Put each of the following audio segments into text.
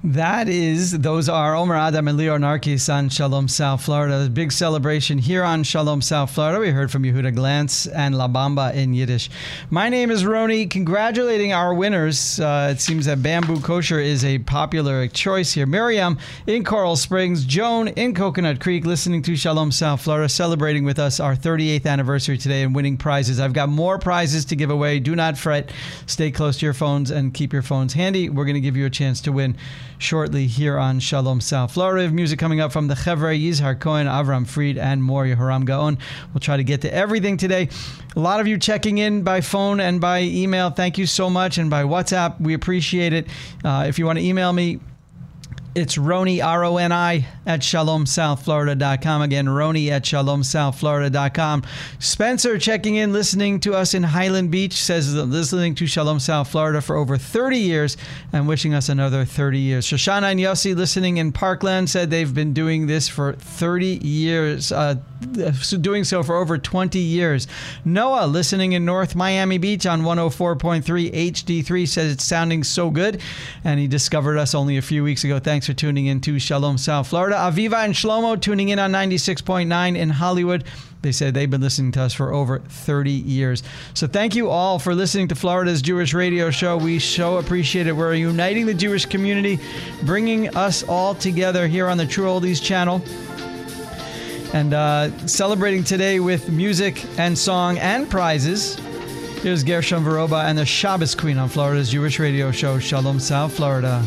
Those are Omer Adam and Lior Narkis on Shalom South Florida. A big celebration here on Shalom South Florida. We heard from Yehuda Glantz and La Bamba in Yiddish. My name is Roni. Congratulating our winners. It seems that Bamboo Kosher is a popular choice here. Miriam in Coral Springs, Joan in Coconut Creek, listening to Shalom South Florida, celebrating with us our 38th anniversary today and winning prizes. I've got more prizes to give away. Do not fret. Stay close to your phones and keep your phones handy. We're going to give you a chance to win shortly here on Shalom South Florida. We have music coming up from the Chevra, Yizhar Cohen, Avram Fried, and more. Yehoram Gaon. We'll try to get to everything today. A lot of you checking in by phone and by email. Thank you so much. And by WhatsApp, we appreciate it. If you want to email me, it's Roni, R-O-N-I, at shalomsouthflorida.com. Again, Roni at shalomsouthflorida.com. Spencer checking in, listening to us in Highland Beach, says listening to Shalom South Florida for over 30 years and wishing us another 30 years. Shoshana and Yossi listening in Parkland said they've been doing this for 30 years, doing so for over 20 years. Noah listening in North Miami Beach on 104.3 HD3 says it's sounding so good, and he discovered us only a few weeks ago. Thanks for tuning in to Shalom South Florida. Aviva and Shlomo tuning in on 96.9 in Hollywood. They said they've been listening to us for over 30 years. So thank you all for listening to Florida's Jewish radio show. We so appreciate it. We're uniting the Jewish community, bringing us all together here on the True Oldies channel, and celebrating today with music and song and prizes. Here's Gershon Veroba and the Shabbos Queen on Florida's Jewish radio show, Shalom South Florida.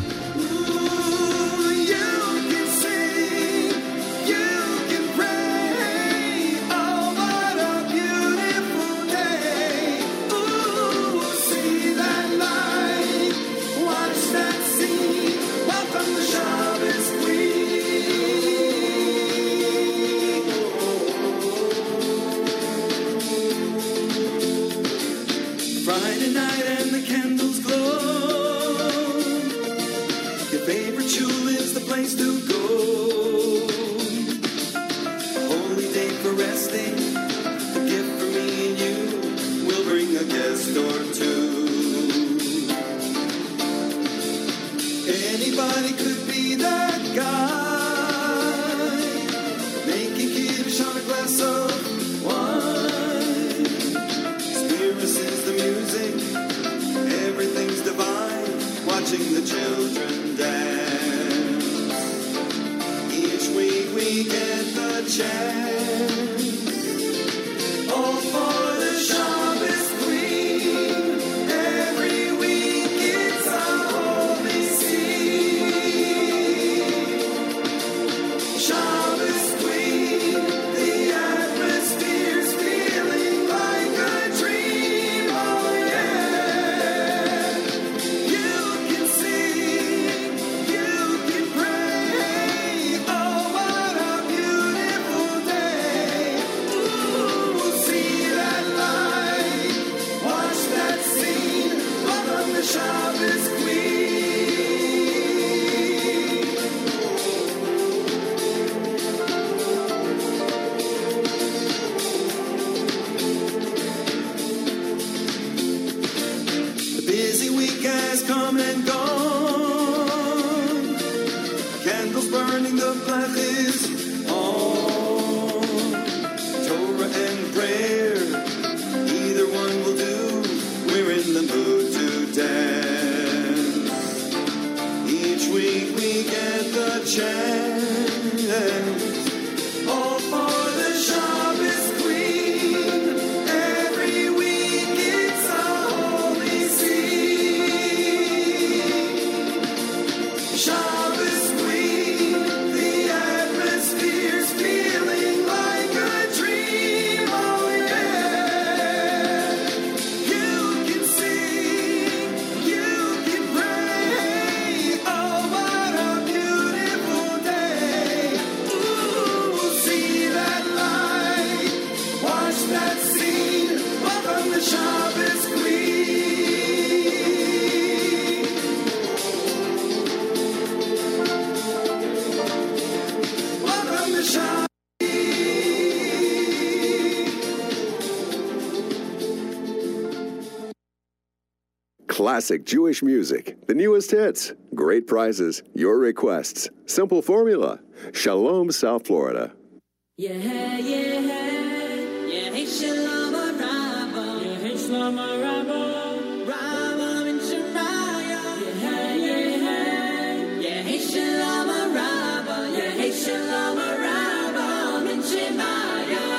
Friday night and the candles glow. Your favorite shul is the place to go. A holy day for resting. A gift for me and you. We'll bring a guest or two. Anybody could be that guy, making kiddush on a glass of wine. Spirits is the music, everything's divine. Watching the children dance. Each week we get the chance. All for the Shabbos Queen. Every week it's a holy scene. Shabbos Queen, the atmosphere's feeling like a dream. Oh yeah. You can sing, you can pray. Oh, what a beautiful day. Ooh, see that light, watch that scene. Welcome to Shabbos Queen. The busy week has come and gone. Candles burning, the black is on. Torah and prayer, either one will do. We're in the mood to dance. Each week we get the chance. All for the Shabbos Queen. Every week it's a holy scene. Shabbos Queen, the atmosphere's feeling like a dream. Oh yeah. You can sing, you can pray. Oh, what a beautiful day. Ooh, see that light, watch that scene. Welcome to Shabbos Queen. Welcome to Shabbos. Classic Jewish music, the newest hits, Great prizes, your requests. Simple formula. Shalom, South Florida. Yeah, yeah, yeah, hey, Shalom Araba, yeah, hey, Shalom Araba, Rama and Shemaiah, yeah, yeah, yeah, hey, Shalom Araba, yeah, hey, Shalom Araba and Shemaiah.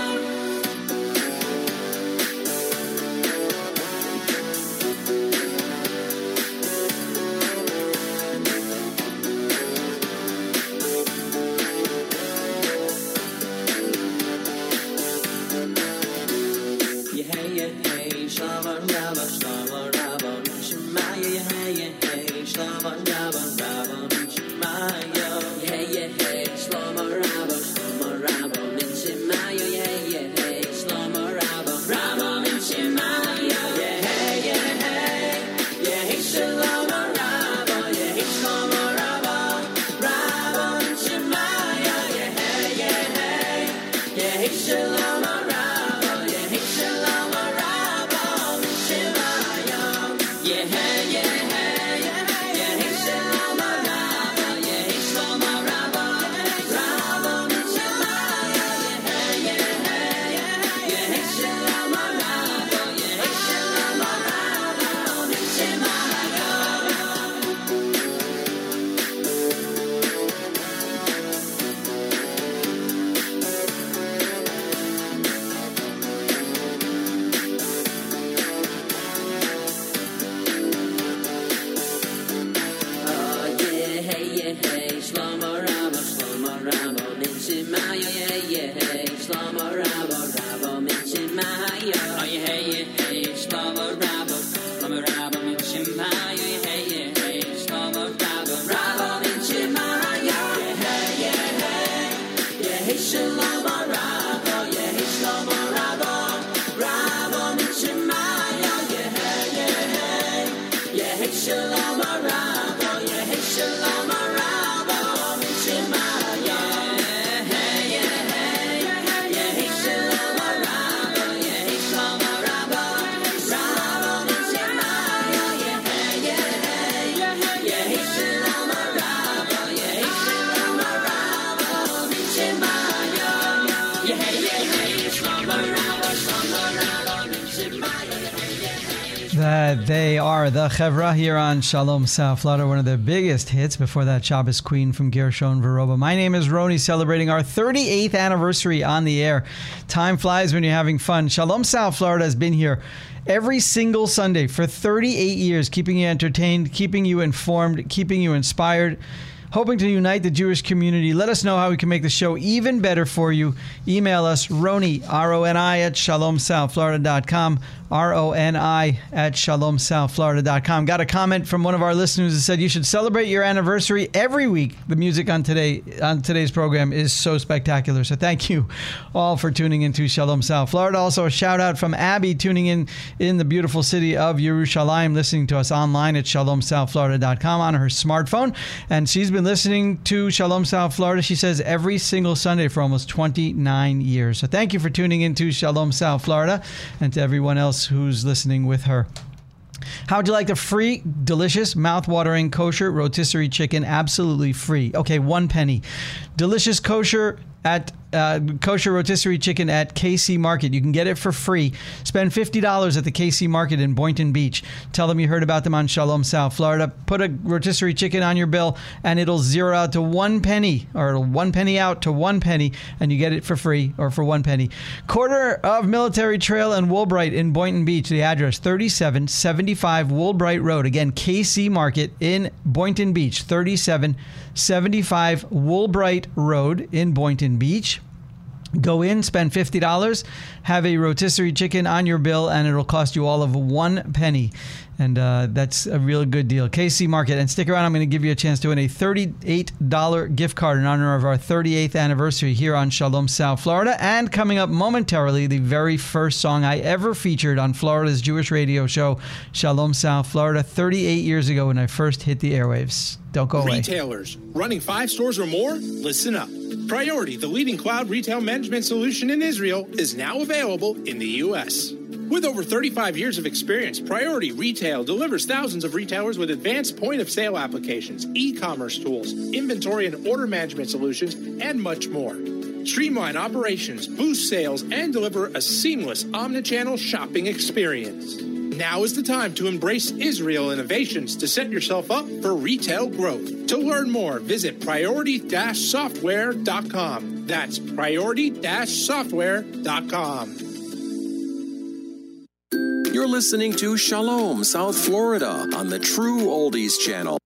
They are the Chevra here on Shalom South Florida, one of the biggest hits. Before that, Shabbos Queen from Gershon Veroba. My name is Roni, celebrating our 38th anniversary on the air. Time flies when you're having fun. Shalom South Florida has been here every single Sunday for 38 years, keeping you entertained, keeping you informed, keeping you inspired, hoping to unite the Jewish community. Let us know how we can make the show even better for you. Email us, Roni, R-O-N-I, at shalomsouthflorida.com, R-O-N-I, at shalomsouthflorida.com. Got a comment from one of our listeners that said you should celebrate your anniversary every week. The music on today's program is so spectacular. So thank you all for tuning into Shalom South Florida. Also, a shout out from Abby, tuning in the beautiful city of Yerushalayim, listening to us online at shalomsouthflorida.com on her smartphone. And she's been listening to Shalom South Florida, she says, every single Sunday for almost 29 years. So thank you for tuning into Shalom South Florida, and to everyone else who's listening with her. How would you like the free, delicious, mouth-watering kosher rotisserie chicken? Absolutely free. Okay, 1 penny. Delicious kosher rotisserie chicken at KC Market. You can get it for free. Spend $50 at the KC Market in Boynton Beach. Tell them you heard about them on Shalom South Florida. Put a rotisserie chicken on your bill, and it'll zero out to 1 penny, or it'll 1 penny out to 1 penny, and you get it for free, or for 1 penny. Corner of Military Trail and Woolbright in Boynton Beach. The address, 3775 Woolbright Road. Again, KC Market in Boynton Beach, 3775 Woolbright Road in Boynton Beach. Go in, spend $50, have a rotisserie chicken on your bill, and it'll cost you all of 1 penny. And that's a real good deal. KC Market. And stick around. I'm going to give you a chance to win a $38 gift card in honor of our 38th anniversary here on Shalom South Florida. And coming up momentarily, the very first song I ever featured on Florida's Jewish radio show, Shalom South Florida, 38 years ago when I first hit the airwaves. Don't go away. Retailers running 5 stores or more? Listen up. Priority, the leading cloud retail management solution in Israel, is now available in the U.S. With over 35 years of experience, Priority Retail delivers thousands of retailers with advanced point-of-sale applications, e-commerce tools, inventory and order management solutions, and much more. Streamline operations, boost sales, and deliver a seamless omnichannel shopping experience. Now is the time to embrace Israel innovations to set yourself up for retail growth. To learn more, visit priority-software.com. That's priority-software.com. You're listening to Shalom, South Florida on the True Oldies Channel.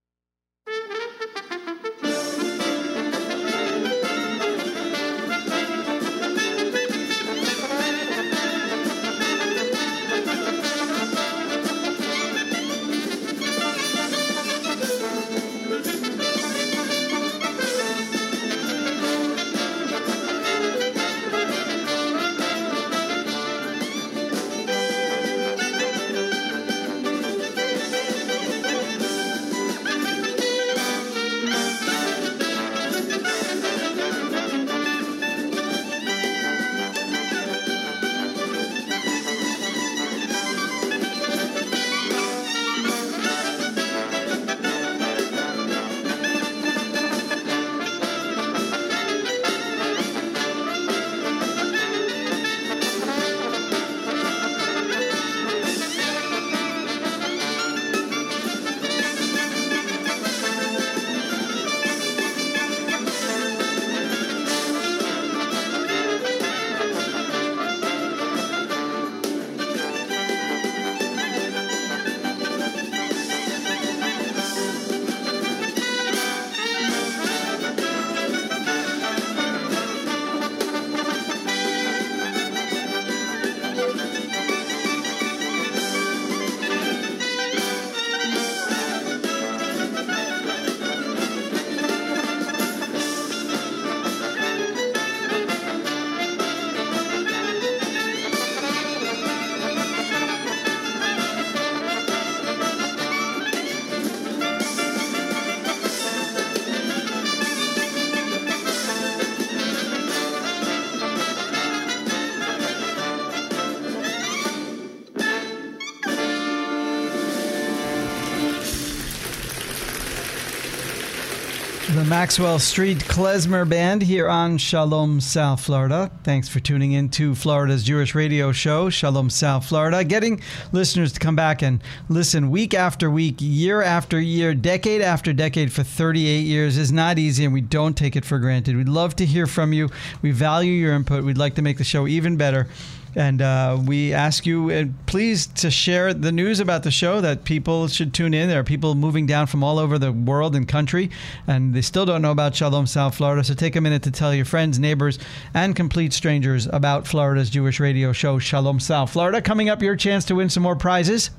The Maxwell Street Klezmer Band here on Shalom, South Florida. Thanks for tuning in to Florida's Jewish radio show, Shalom, South Florida. Getting listeners to come back and listen week after week, year after year, decade after decade for 38 years is not easy, and we don't take it for granted. We'd love to hear from you. We value your input. We'd like to make the show even better. And we ask you, please, to share the news about the show, that people should tune in. There are people moving down from all over the world and country, and they still don't know about Shalom, South Florida. So take a minute to tell your friends, neighbors, and complete strangers about Florida's Jewish radio show, Shalom, South Florida. Coming up, your chance to win some more prizes.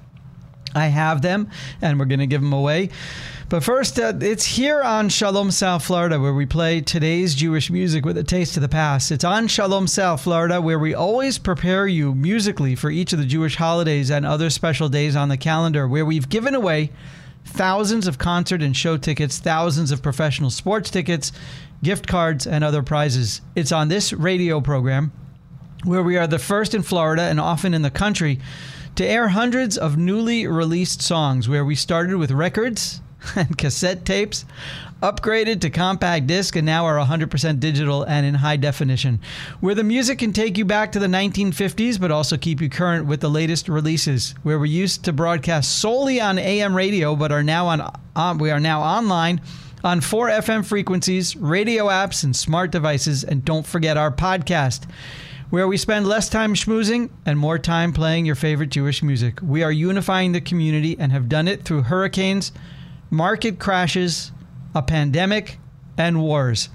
I have them, and we're going to give them away. But first, it's here on Shalom, South Florida, where we play today's Jewish music with a taste of the past. It's on Shalom, South Florida, where we always prepare you musically for each of the Jewish holidays and other special days on the calendar, where we've given away thousands of concert and show tickets, thousands of professional sports tickets, gift cards, and other prizes. It's on this radio program, where we are the first in Florida and often in the country to air hundreds of newly released songs, where we started with records and cassette tapes, upgraded to compact disc, and now are 100% digital and in high definition, where the music can take you back to the 1950s but also keep you current with the latest releases, where we used to broadcast solely on AM radio but are now we are now online on 4 FM frequencies, radio apps, and smart devices. And don't forget our podcast, where we spend less time schmoozing and more time playing your favorite Jewish music. We are unifying the community and have done it through hurricanes, market crashes, a pandemic, and wars.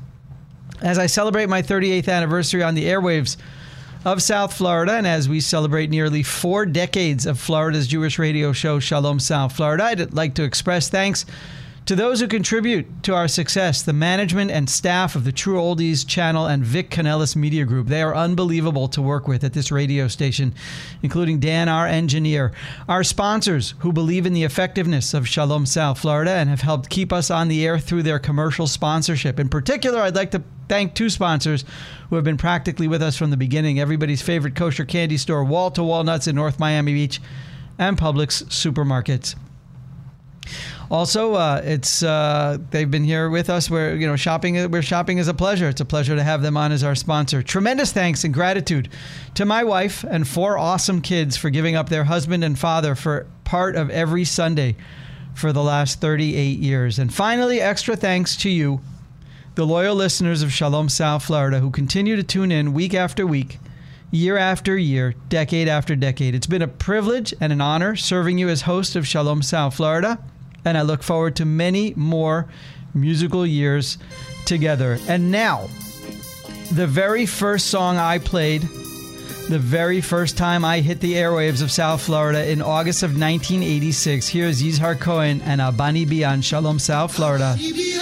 As I celebrate my 38th anniversary on the airwaves of South Florida, and as we celebrate nearly 4 decades of Florida's Jewish radio show, Shalom, South Florida, I'd like to express thanks To those who contribute to our success, the management and staff of the True Oldies channel and Vic Canellis Media Group, they are unbelievable to work with at this radio station, including Dan, our engineer. Our sponsors, who believe in the effectiveness of Shalom South Florida and have helped keep us on the air through their commercial sponsorship. In particular, I'd like to thank two sponsors who have been practically with us from the beginning. Everybody's favorite kosher candy store, Wall to Wall Nuts in North Miami Beach, and Publix Supermarkets. Also, they've been here with us. We're shopping is a pleasure. It's a pleasure to have them on as our sponsor. Tremendous thanks and gratitude to my wife and 4 awesome kids for giving up their husband and father for part of every Sunday for the last 38 years. And finally, extra thanks to you, the loyal listeners of Shalom South Florida, who continue to tune in week after week, year after year, decade after decade. It's been a privilege and an honor serving you as host of Shalom South Florida, and I look forward to many more musical years together. And now, the very first song I played, the very first time I hit the airwaves of South Florida in August of 1986. Here's Yizhar Cohen and Abani B on Shalom South Florida.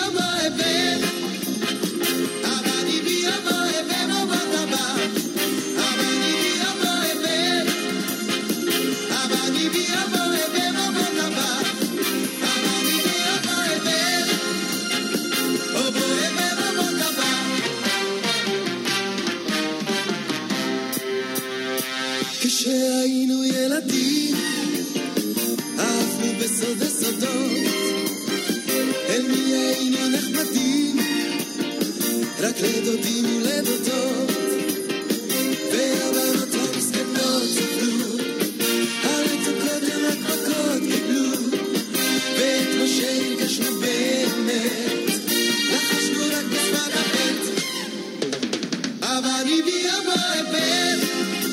כשהיינו ילדים, עפנו בסוד הסודות, אל מי היינו נחמדים, רק לדודים ולדודות, והבנות המסכנות ספלו, הרצוקות הן רק מכות קיבלו, ואת מה שהרגשנו באמת, לחשנו רק בשפת הבית, אבל ליבי אמר הבן,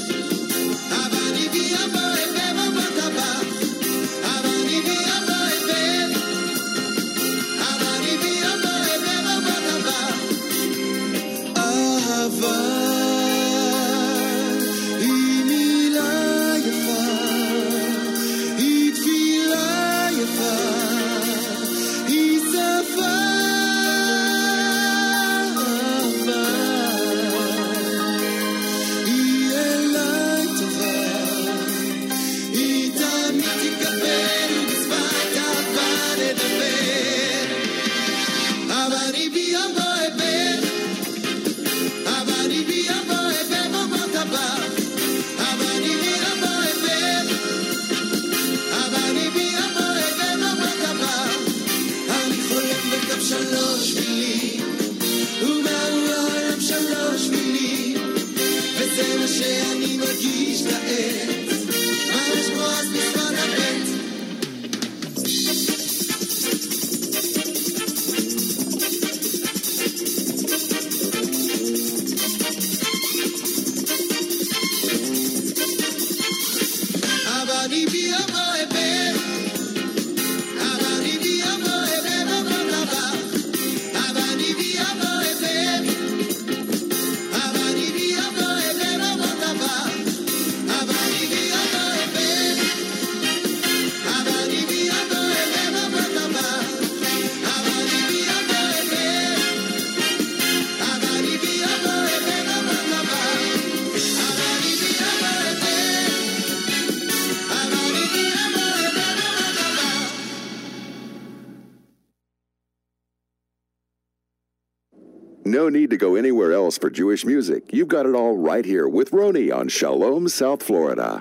No need to go anywhere else for Jewish music. You've got it all right here with Roni on Shalom South Florida.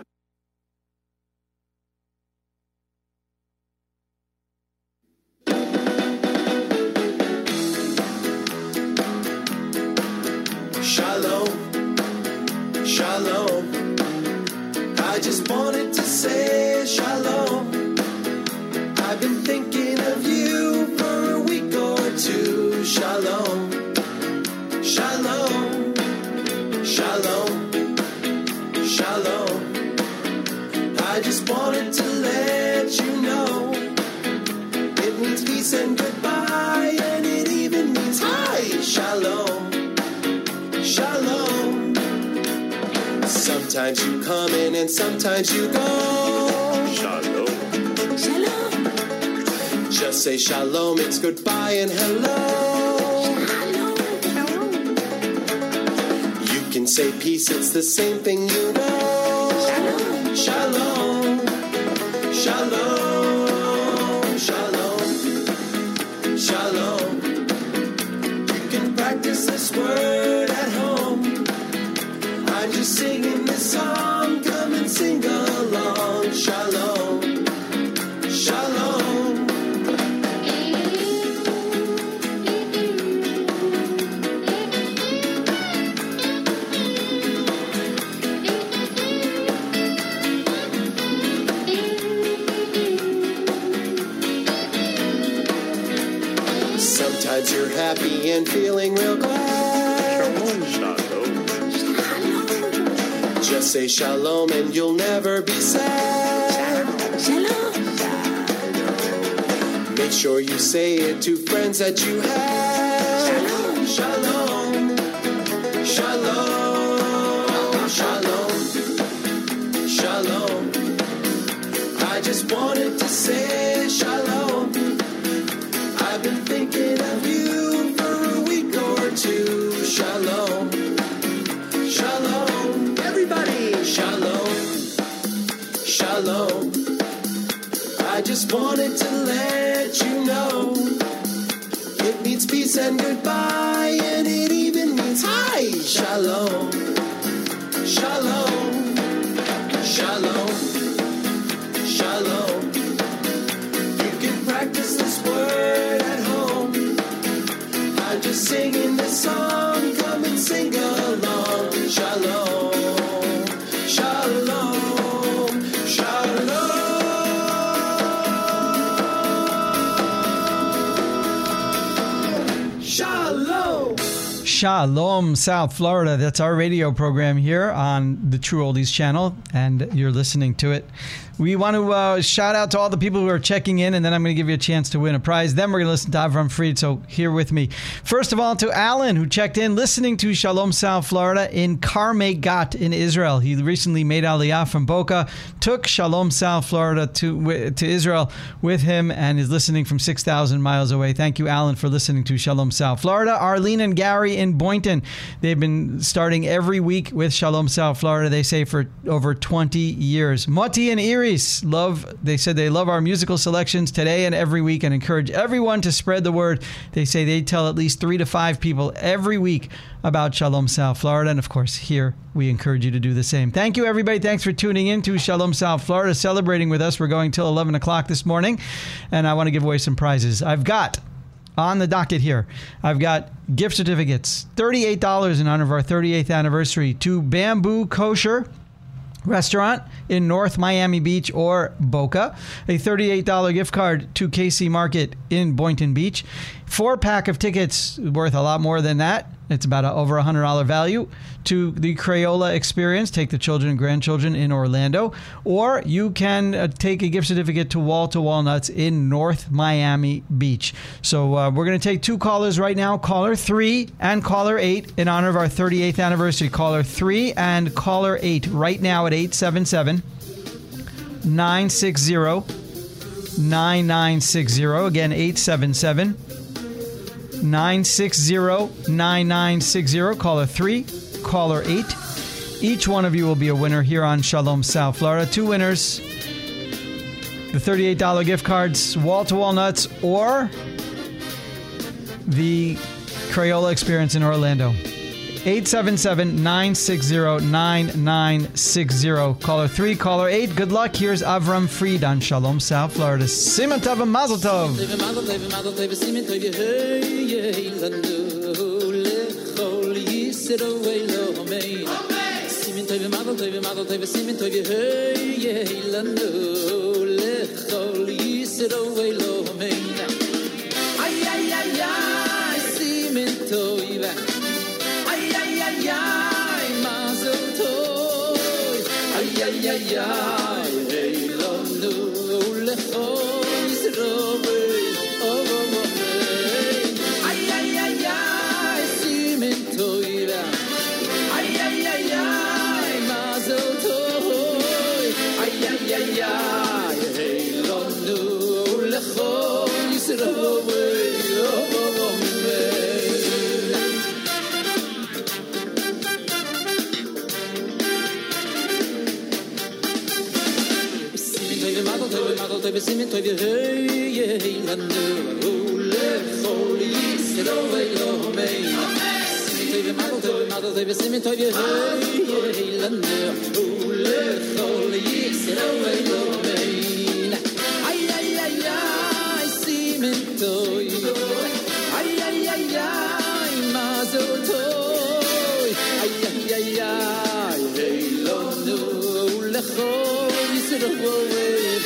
Shalom, shalom. I just wanted to say shalom. I've been thinking of you for a week or two. Shalom, shalom, shalom, shalom. I just wanted to let you know it means peace and goodbye, and it even means hi. Shalom, shalom. Sometimes you come in and sometimes you go. Shalom, shalom, Just say shalom, it's goodbye and hello. You can say peace, it's the same thing, you know. Shalom, shalom, shalom, shalom. You can practice this word at home. I'm just singing this song, come and sing along. Shalom, shalom. Sometimes you're happy and feeling real glad. Just say shalom and you'll never be sad. Make sure you say it to friends that you have. Shalom, shalom, shalom, shalom. I just wanted to say shalom. I've been thinking of you for a week or two. Shalom, shalom, everybody. Shalom, shalom. I just wanted to let you know it means peace and goodbye, and it even means hi. Shalom, shalom, shalom, shalom. You can practice this word at home. I'm just singing this song, come and sing along. Shalom, shalom, shalom. Shalom. Shalom, South Florida. That's our radio program here on the True Oldies channel, and you're listening to it. We want to shout out to all the people who are checking in, and then I'm going to give you a chance to win a prize. Then we're going to listen to Avram Fried, so here with me. First of all, to Alan, who checked in, listening to Shalom South Florida in Karmei Gat in Israel. He recently made Aliyah from Boca, took Shalom South Florida to Israel with him, and is listening from 6,000 miles away. Thank you, Alan, for listening to Shalom South Florida. Arlene and Gary in Boynton, they've been starting every week with Shalom South Florida, they say, for over 20 years. Moti and Erie, they said they love our musical selections today and every week and encourage everyone to spread the word. They say they tell at least 3 to 5 people every week about Shalom South Florida. And of course, here we encourage you to do the same. Thank you, everybody. Thanks for tuning in to Shalom South Florida, celebrating with us. We're going till 11 o'clock this morning, and I want to give away some prizes. I've got on the docket here, I've got gift certificates, $38 in honor of our 38th anniversary to Bamboo Kosher Restaurant in North Miami Beach or Boca, a $38 gift card to KC Market in Boynton Beach, 4-pack of tickets worth a lot more than that. It's about over $100 value to the Crayola Experience. Take the children and grandchildren in Orlando. Or you can take a gift certificate to Wall to Walnuts in North Miami Beach. So we're going to take 2 callers right now. Caller 3 and caller 8 in honor of our 38th anniversary. Caller 3 and caller 8 right now at 877-960-9960. Again, 877-960-9960. Caller 3, caller 8. Each one of you will be a winner here on Shalom South Florida. 2 winners. The $38 gift cards, Wall to Walnuts, or the Crayola Experience in Orlando. 877-960-9960. Caller 3, caller 8. Good luck. Here's Avram Fried on Shalom South Florida. Simon Tov and Mazel Tov. Ay, ay, ay, ay, hey, lo nu, lecho, simen toy hey lanu ule kholi selo velo mei Mother, they simen toy hey lanu ule kholi selo velo mei ay ay ay ay simen toy ay ay ay ay mazel toy ay ay ay ay hey lanu ule kholi selo velo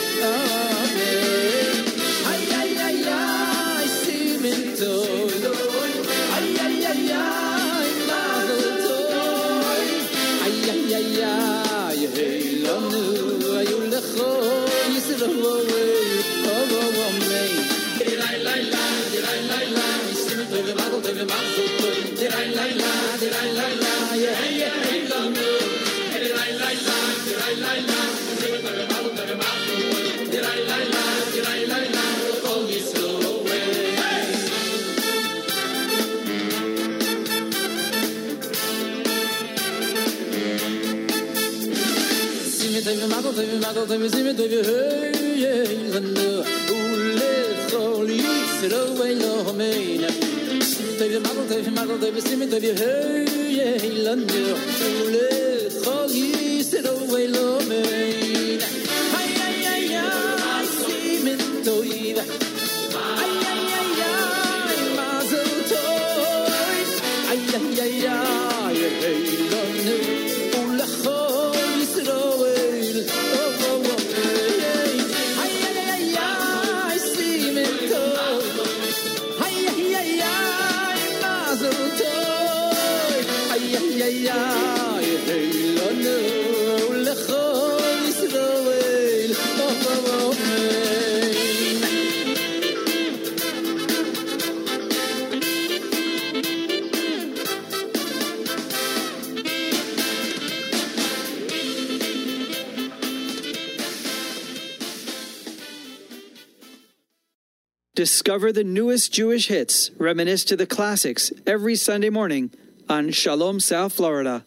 ay ay ay ay simen toy ay ay ay ay mazel toy ay ay ay ay hey lanu ule kholi selo velo Discover the newest Jewish hits, reminisce to the classics every Sunday morning on Shalom South Florida.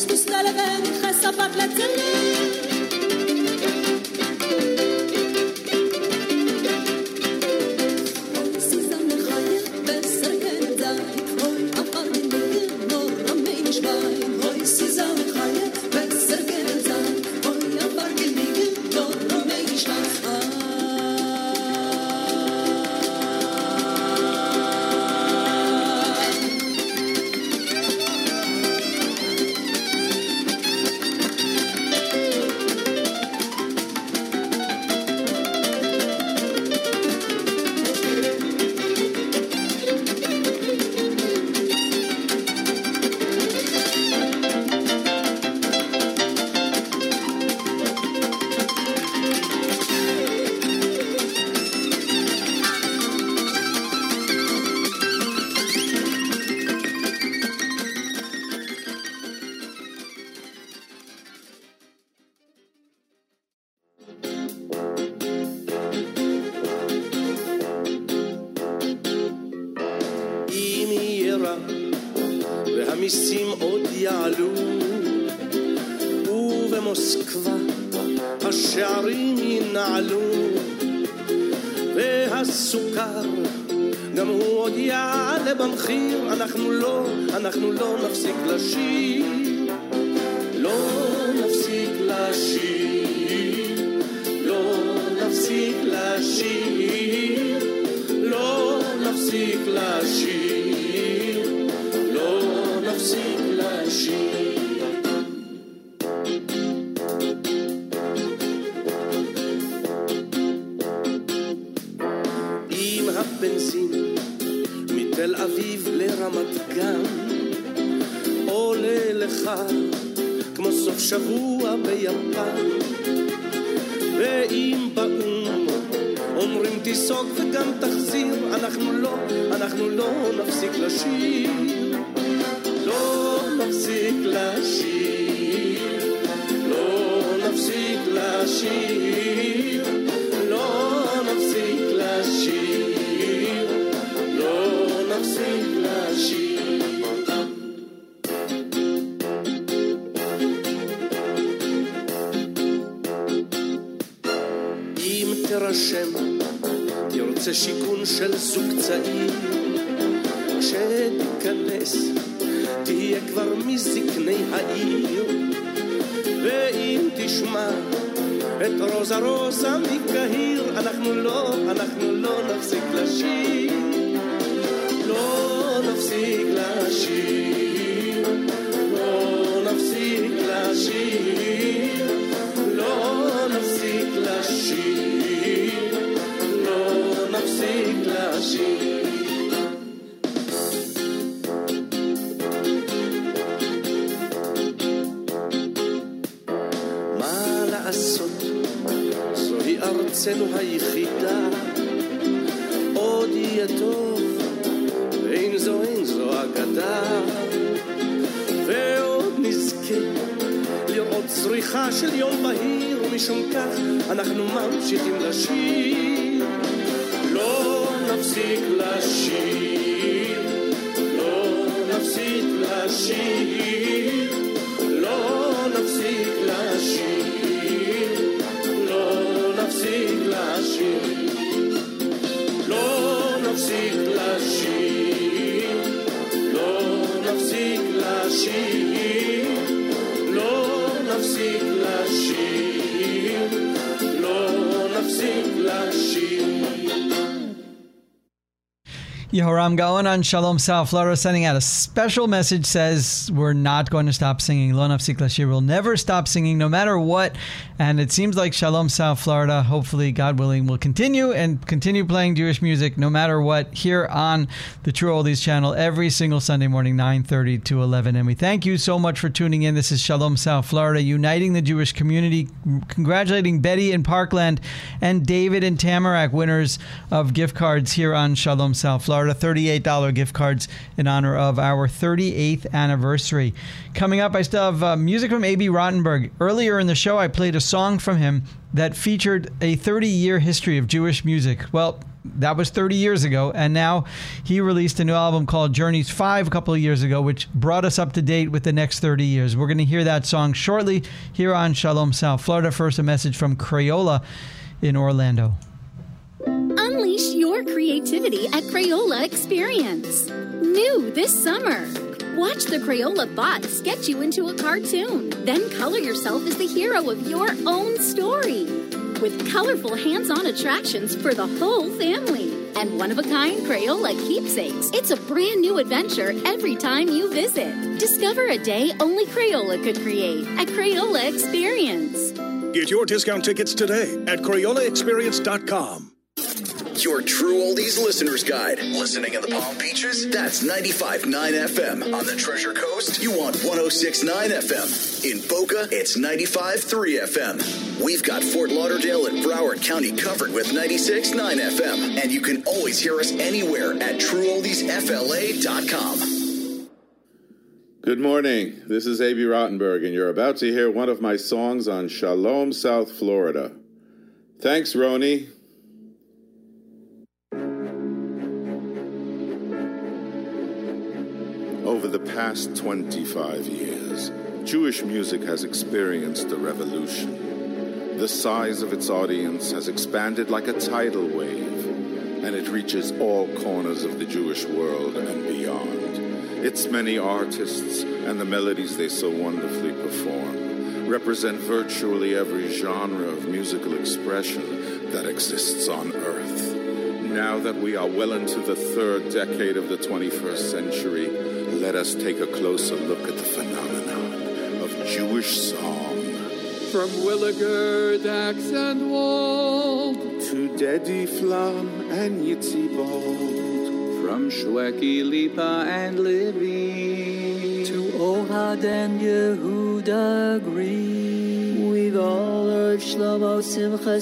והמיסים עוד יעלו, ובמוסקבה השערים ינעלו, והסוכר גם הוא עוד יעלה במחיר. אנחנו לא נפסיק לשיר, לא נפסיק לשיר, לא נפסיק לשיר, לא נפסיק לשיר, לא נפסיק לשיר. עם הבנזין מתל אביב לרמת גן עולה לך כמו סוף שבוע ביפן, ואם באום אומרים תיסוג וגם תחזיר, אנחנו לא נפסיק לשיר, לא נפסיק לשיר, לא נפסיק לשיר, לא נפסיק לשיר, לא נפסיק לשיר. אם תרשם, תרצה שיקון של זוג צעיר, כשתיכנס תהיה כבר מזקני העיר, ואם תשמע את רוזה רוזה מקהיר, אנחנו לא נפסיק לשיר, לא נפסיק לשיר, לא נפסיק לשיר, לא נפסיק לשיר, לא נפסיק לשיר. מה לעשות, זוהי ארצנו היחידה, עוד יהיה טוב, אין זו אגדה, ועוד נזכה לראות צריכה של יום בהיר, ומשום כך אנחנו ממשיכים לשיר, לא נפסיק לשיר, לא נפסיק לשיר, לא נפסיק לשיר, לא נפסיק לשיר, לא נפסיק לשיר, לא נפסיק לשיר, לא נפסיק לשיר, לא נפסיק לשיר. Yehoram Gaon on Shalom South Florida sending out a special message, says we're not going to stop singing. Lo Nafsik Lashir will never stop singing no matter what. And it seems like Shalom South Florida, hopefully, God willing, will continue playing Jewish music no matter what here on the True Oldies channel every single Sunday morning, 9:30 to 11. And we thank you so much for tuning in. This is Shalom South Florida, uniting the Jewish community, congratulating Betty in Parkland and David in Tamarack, winners of gift cards here on Shalom South Florida. $38 gift cards in honor of our 38th anniversary. Coming up, I still have music from A.B. Rottenberg. Earlier in the show, I played a song from him that featured a 30-year history of Jewish music. Well, That was 30 years ago. And now he released a new album called Journeys 5 a couple of years ago, which brought us up to date with the next 30 years. We're going to hear that song shortly here on Shalom South Florida. First, a message from Crayola in Orlando. Unleash your creativity at Crayola Experience. New this summer. Watch the Crayola bot sketch you into a cartoon. Then color yourself as the hero of your own story. With colorful hands-on attractions for the whole family. And one-of-a-kind Crayola keepsakes. It's a brand new adventure every time you visit. Discover a day only Crayola could create at Crayola Experience. Get your discount tickets today at CrayolaExperience.com. Your True Oldies Listener's Guide. Listening in the Palm Beaches? That's 95.9 FM. On the Treasure Coast, you want 106.9 FM. In Boca, it's 95.3 FM. We've got Fort Lauderdale and Broward County covered with 96.9 FM. And you can always hear us anywhere at TrueOldiesFLA.com. Good morning. This is A.B. Rottenberg, and you're about to hear one of my songs on Shalom, South Florida. Thanks, Roni. Over the past 25 years, Jewish music has experienced a revolution. The size of its audience has expanded like a tidal wave, and it reaches all corners of the Jewish world and beyond. Its many artists and the melodies they so wonderfully perform represent virtually every genre of musical expression that exists on earth. Now that we are well into the third decade of the 21st century, let us take a closer look at the phenomenon of Jewish song. From Williger, Dax, and Wald, to Dedi Flam and Yitzi Bold, from Shweki, Lipa, and Livy, to Ohad and Yehuda Green, we've all heard Shlomo Simcha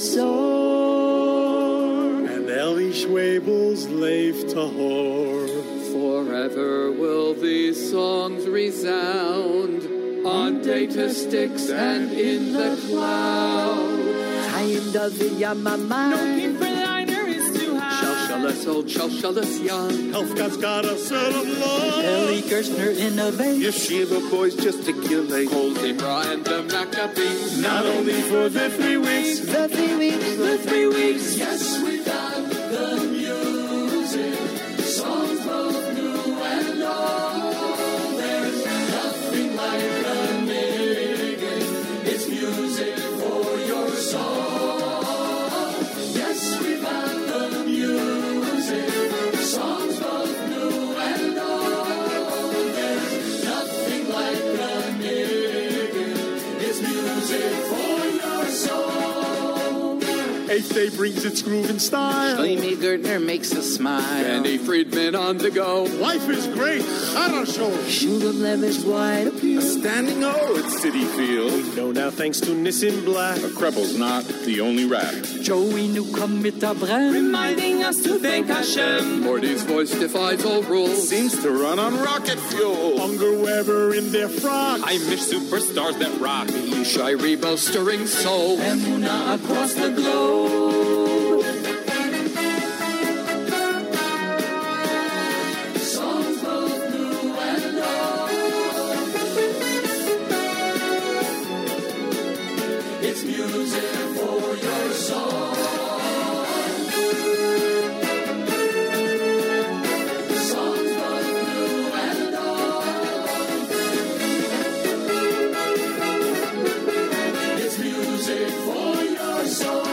Sor, and Eli Schwebel's Leif Tahor. Forever will these songs resound on data sticks and in the cloud. Chaim David Yamama. No king for liner is too high. Shalshalas old, Shalshalas young. Elfgad's got a set of love. Eli Gerstner innovate. Yeshiva boys gesticulate. Kol Zimra and the Maccabees. Not only for the 3 weeks. The 3 weeks. The 3 weeks. Yes, we got the music. Songs both new and old. There's nothing like the Niggun. It's music for your soul. Yes, we've got the music. Songs both new and old. There's nothing like the Niggun. It's music for your soul. Eighth Day brings its groove and style. Shlomi Gertner makes us smile. Benny Friedman on the go. Life is great. Harashon. Shulam Levish wide appeal. A standing O at City Field. We know now thanks to Nissim Black. A Krebel's not the only rap. Joey Newcomb mit der Brand. Reminding us to thank Hashem. Morty's voice defies all rules. Seems to run on rocket fuel. Unger Weber in their frock. I miss superstars that rock. Yishai Rebo stirring soul. Emuna across the globe. Songs both new and old. It's music for your soul. Songs both new and old. It's music for your soul.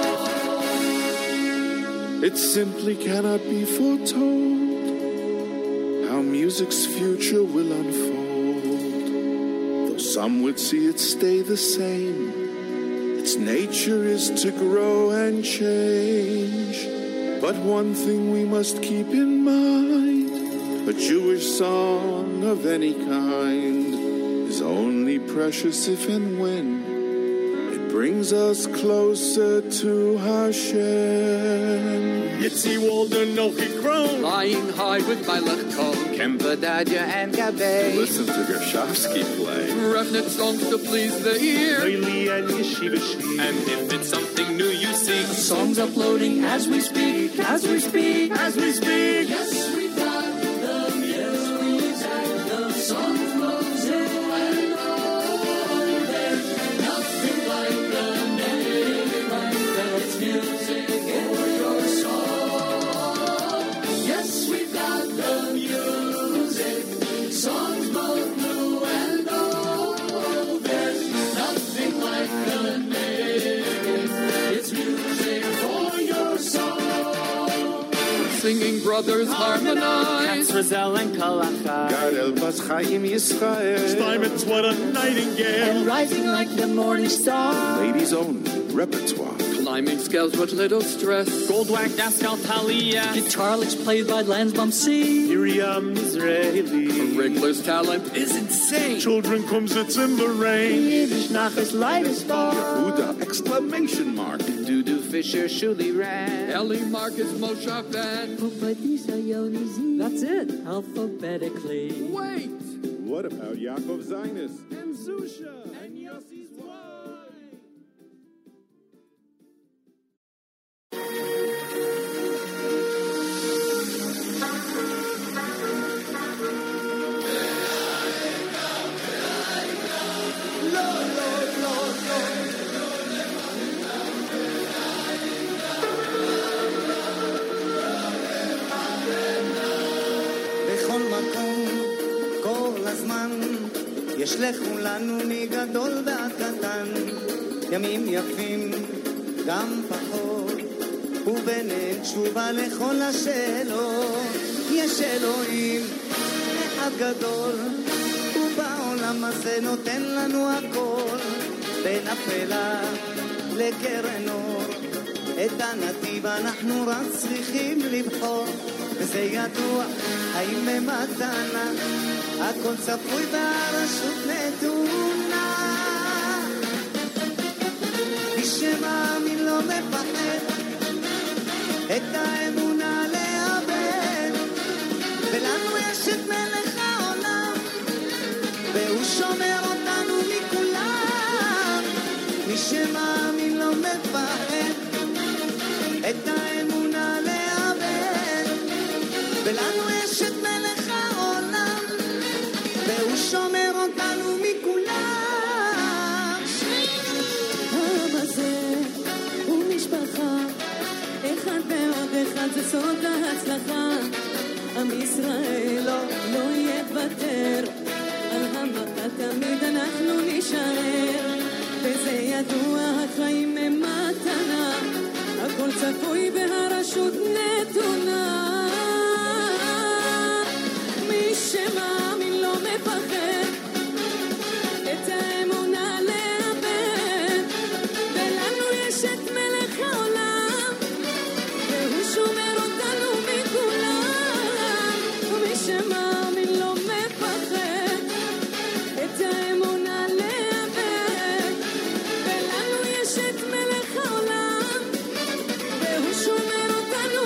It simply cannot be foretold how music's future will unfold. Though some would see it stay the same, its nature is to grow and change. But one thing we must keep in mind, a Jewish song of any kind is only precious if and when it brings us closer to Hashem. Yitzi Walden Nochikron, Flying high with my Lechko, Kempadadia and Gabe. Listen to Gershavsky play. Revnet songs to please the ear. Leili and Yeshiva Shir. And if it's something new you see, Songs uploading as we speak, as we speak, As we speak, Yes, we've got the music, the song flows in and on. There's nothing like the night that's music for your soul. Yes, we've got the music, songs both new and old. There's nothing like the night, it's music for your soul. singing brothers harmonize. Razel and Kalachai. Gadel Bas Chaim Yisrael. Steinmetz, what a nightingale. And rising like the morning star. Ladies' own repertoire. Climbing scales with little stress. Goldwack, Daskal, Talia. Guitar licks played by Lansbom C. Miriam Israeli. Wriggler's talent is insane. Children comes it's in the rain. Yiddish Nachas light a star. Yehuda, exclamation mark. Dudu Fisher, Shuli Rand. Ellie Marcus Moshe Ben. That's it, alphabetically. Wait! What about Yaakov Zainis? And Zusha. And Yossi's wife. בכל מקום, כל הזמן, יש לכולנו מגדול ועד קטן, ימים יפים, גם פחות, וביניהם תשובה לכל השאלות. יש אלוהים, אחד גדול, ובעולם הזה נותן לנו הכל, בין אפלה לקרן אור, את הנתיב אנחנו רק צריכים לבחור, וזה ידוע, האם במתנה, הכל צפוי והרשות נתונה. מי שמאמין לא מפחד, את האמונה לאבד, ולנו יש את מלך העולם, והוא שומר אותנו מכולם. מי שמאמין לא מפחד, את האמונה לאבד, ולנו יש את מלך העולם, והוא שומר אותנו מכולם. העם הזה הוא משפחה, אחד ועוד אחד זה סוד ההצלחה. עם ישראל לא יוותר, על המפה תמיד אנחנו נשאר, וזה ידוע, החיים הם מתנה, הכל צפוי והרשות נתונה. מי שמאמין לא מפחד, את האמונה לאבד, ולנו יש את מלך העולם, והוא שומר אותנו מכולם. ומי שמאמין לא מפחד, את האמונה לאבד, ולנו יש את מלך העולם, והוא שומר אותנו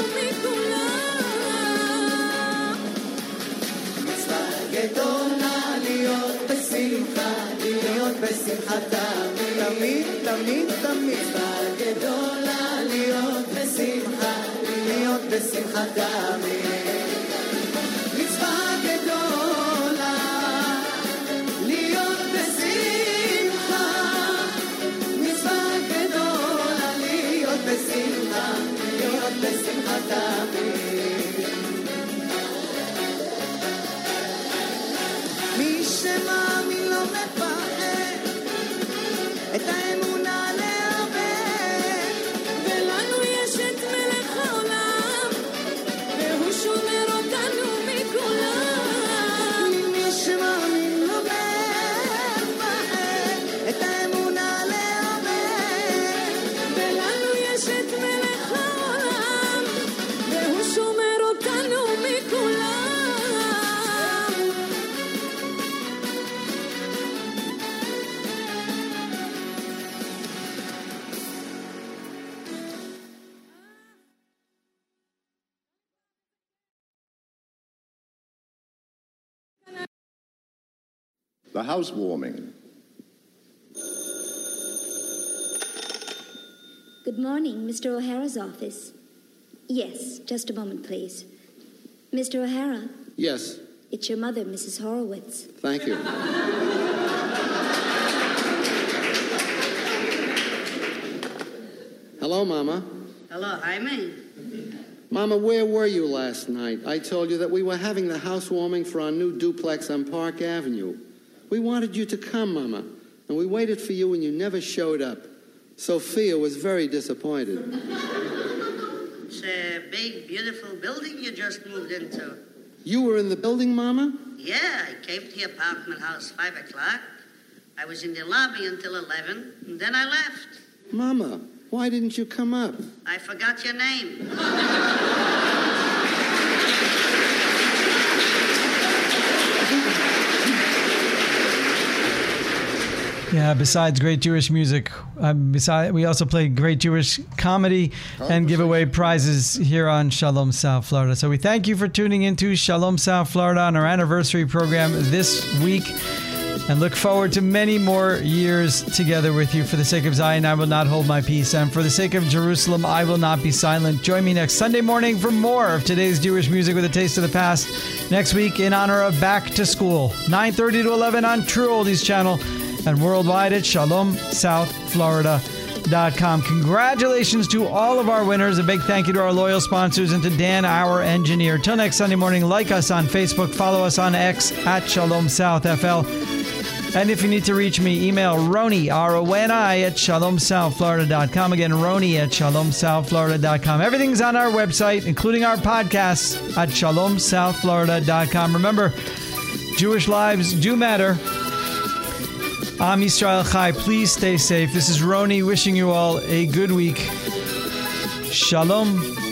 מכולם. מצווה גדולה להיות בשמחה, להיות בשמחה תמיד, תמיד, תמיד. מצווה גדולה להיות בשמחה, להיות בשמחה תמיד. מצווה גדולה להיות בשמחה, מצווה גדולה להיות בשמחה, להיות בשמחה תמיד. מי שמאמין לא מפחד, את האמונה לאבד, ולנו יש את מלך העולם, והוא שומר the housewarming. Good morning, Mr. O'Hara's office. Yes, just a moment, please. Mr. O'Hara, Yes, it's your mother, Mrs. Horowitz. thank you. Hello, Mama. Hello, Jaime. Mama, where were you last night? I told you that we were having the housewarming for our new duplex on Park Avenue. We wanted you to come, Mama, and we waited for you and you never showed up. Sophia was very disappointed. It's a big, beautiful building you just moved into. You were in the building, Mama? Yeah, I came to the apartment house 5 o'clock. I was in the lobby until 11, and then I left. Mama, why didn't you come up? I forgot your name. Yeah, besides great Jewish music, we also play great Jewish comedy and give away prizes here on Shalom South Florida. So we thank you for tuning into Shalom South Florida on our anniversary program this week, and look forward to many more years together with you. For the sake of Zion, I will not hold my peace, and for the sake of Jerusalem, I will not be silent. Join me next Sunday morning for more of today's Jewish music with a taste of the past. Next week, in honor of Back to School, 9:30 to 11 on True Oldies Channel, and worldwide at ShalomSouthFlorida.com. Congratulations to all of our winners. A big thank you to our loyal sponsors and to Dan, our engineer. Till next Sunday morning, like us on Facebook, follow us on X at ShalomSouthFL. And if you need to reach me, email Roni, R-O-N-I, at ShalomSouthFlorida.com. Again, Roni at ShalomSouthFlorida.com. Everything's on our website, including our podcasts at ShalomSouthFlorida.com. Remember, Jewish lives do matter. Am Yisrael Chai. Please stay safe. This is Roni wishing you all a good week. Shalom.